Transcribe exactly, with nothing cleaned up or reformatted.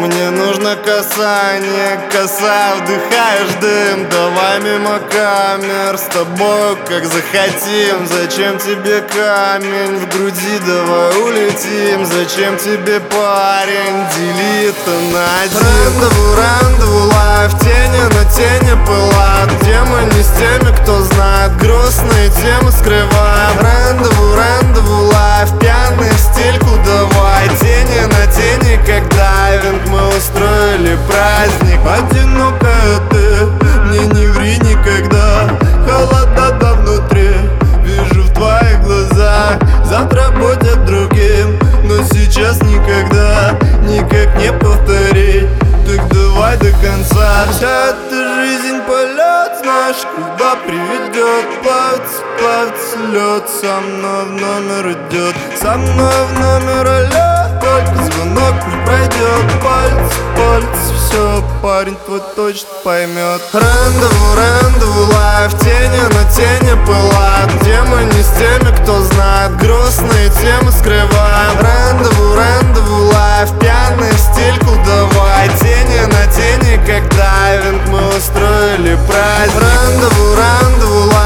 Мне нужно касание, коса, вдыхаешь дым. Давай мимо камер, с тобой как захотим. Зачем тебе камень в груди, давай улетим. Зачем тебе парень, дели это на один. Рандеву, рандеву, лайф, тени на тени пылают. Где мы не с теми, кто знает, грустные темы скрываем. Рандеву, рандеву, лайф, пьяный в стельку давай. Тени на тени, как дайвинг, мы устроили праздник. Одинокая ты, мне не ври никогда. Холода внутри, вижу в твоих глазах. Завтра будет другим, но сейчас никогда, никак не повторить. Так давай до конца. Вся эта жизнь полет, знаешь, куда приведет. Плавится, плавится лед, со мной в номер идет. Со мной в номер лед, только звонок не пройдет. Пальцы, пальцы, все, парень твой точно поймет. Рандеву, рандеву, лайф, тени на тени пылают. Где мы не с теми, кто знает, грустные темы скрываем. Рандеву, рандеву, лайф, пьяный в стельку давай. Тени на тени, как дайвинг, мы устроили праздник. Рандеву, рандеву, лайф,